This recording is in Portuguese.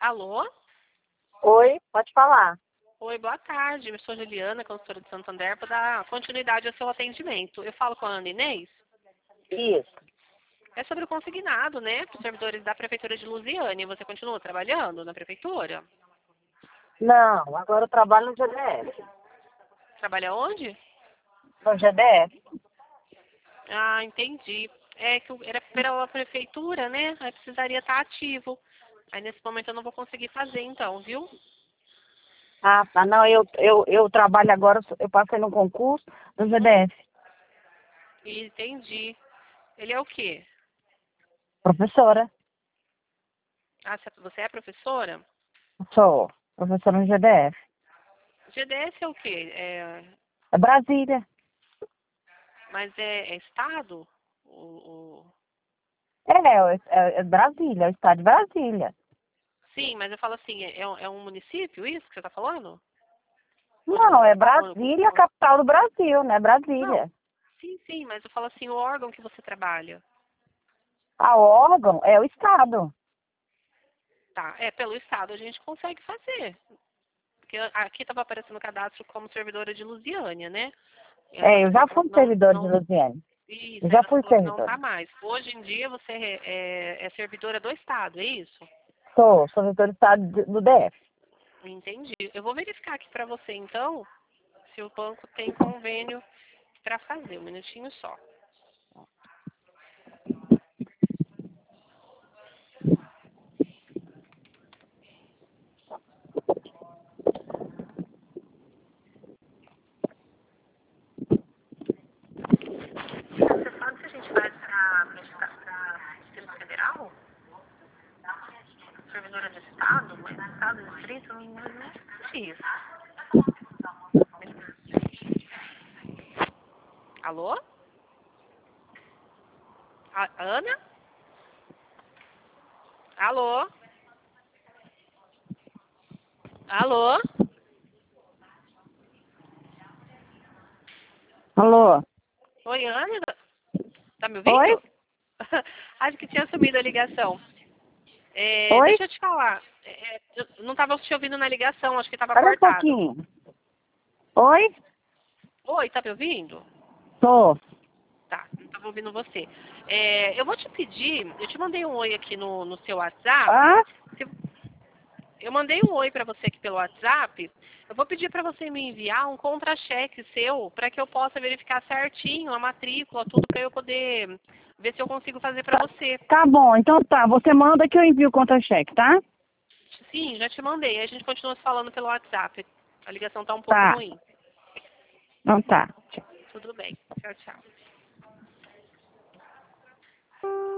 Alô? Oi, pode falar. Oi, boa tarde. Eu sou Juliana, consultora de Santander, para dar continuidade ao seu atendimento. Eu falo com a Ana Inês. Isso. É sobre o consignado, né, para os servidores da Prefeitura de Lusiânia. Você continua trabalhando na Prefeitura? Não, agora eu trabalho no GDF. Trabalha onde? No GDF? Ah, entendi. É que era pela Prefeitura, né? Aí precisaria estar ativo. Aí nesse momento eu não vou conseguir fazer, então, viu? Ah, tá. Não, eu trabalho agora, eu passei no concurso do GDF. Entendi. Ele é o quê? Professora. Ah, você é professora? Sou professora no GDF. GDS é o quê? É Brasília. Mas é estado? É Brasília, é o estado de Brasília. Sim, mas eu falo assim, é um município isso que você está falando? Onde Não, você é está atuando como Brasília, capital do Brasil, né? Não, Brasília. sim, mas eu falo assim, o órgão que você trabalha. A órgão é o estado. Tá, pelo estado a gente consegue fazer. Porque aqui estava aparecendo no cadastro como servidora de Lusiânia, né? E aí É, você eu já falou fui que servidor de não. Luziane. Isso, Eu aí já você fui falou que não servidor. está mais. Hoje em dia você é servidora do estado, é isso? Sou servidor do estado do DF. Entendi. Eu vou verificar aqui para você, então, se o banco tem convênio para fazer. Um minutinho só. Você sabe se a gente vai para Distrito Federal? Servidora do Estado? Mas Estado, Distrito, não é isso. Alô? Ana? Alô? Alô? Alô? Oi, Ana? Tá me Oi? ouvindo? Acho que tinha sumido a ligação. Oi? Deixa eu te falar. Eu não estava te ouvindo na ligação, acho que estava Espera um cortado. pouquinho. Oi? Oi, tá me ouvindo? Tô. Tá, não estava ouvindo você. Eu vou te pedir, eu te mandei um oi aqui no seu WhatsApp. Hã? Eu mandei um oi para você aqui pelo WhatsApp. Eu vou pedir para você me enviar um contra-cheque seu para que eu possa verificar certinho a matrícula, tudo para eu poder ver se eu consigo fazer para você. Tá bom, então tá. Você manda que eu envio o contra-cheque, tá? Sim, já te mandei. A gente continua se falando pelo WhatsApp. A ligação tá um pouco Tá. ruim. Então tá. Tudo bem. Tchau, tchau.